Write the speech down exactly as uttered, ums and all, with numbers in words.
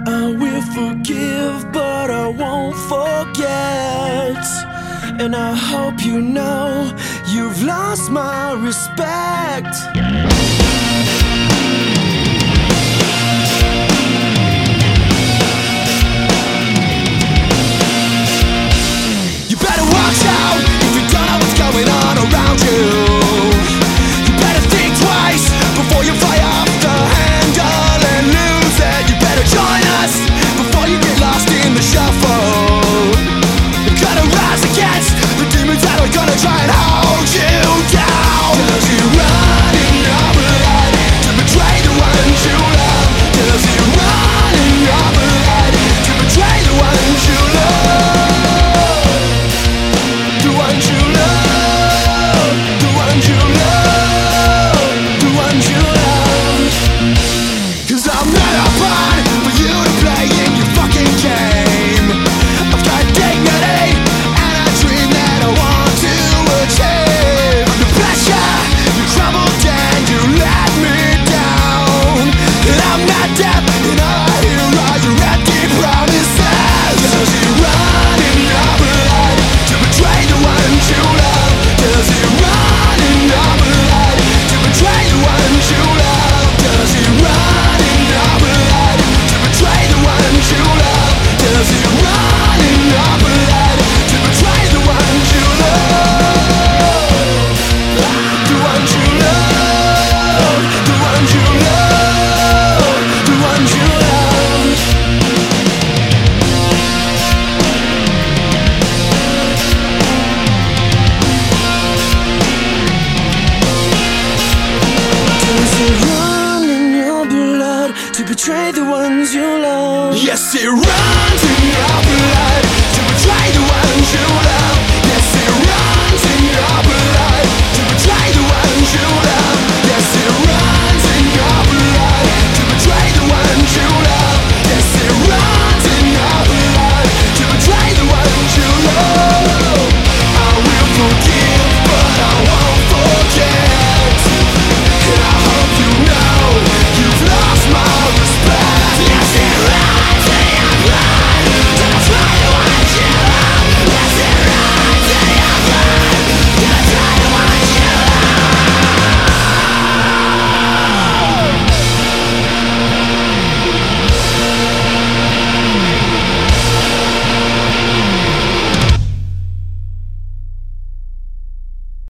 I will forgive, but I won't forget. And I hope you know you've lost my respect. You better watch out if you don't know what's going on around you. You better think twice before you fly off the handle and lose it. You better join us before you get lost in the shuffle. You gotta rise against the demons that are gonna try and hold you down. Does he run in your blood to betray the ones you love? Does he run in your blood to betray the ones you love? The ones you love, the ones you love, the ones you love. Cause I'm not a pawn for you to play in your fucking game. I've got dignity and a dream that I want to achieve. Under pressure, you crumbled and you let me down. And I'm not deaf and all I hear are your empty promises. Does he run in your blood to betray the ones you love? Does he run in your blood to betray the ones you love? Does he run in your blood to betray the ones you love? Does he run in your blood to betray the ones you love? The ones you love, the ones you love, the ones you love. Does it run in your blood to betray the ones you love? Yes, it runs.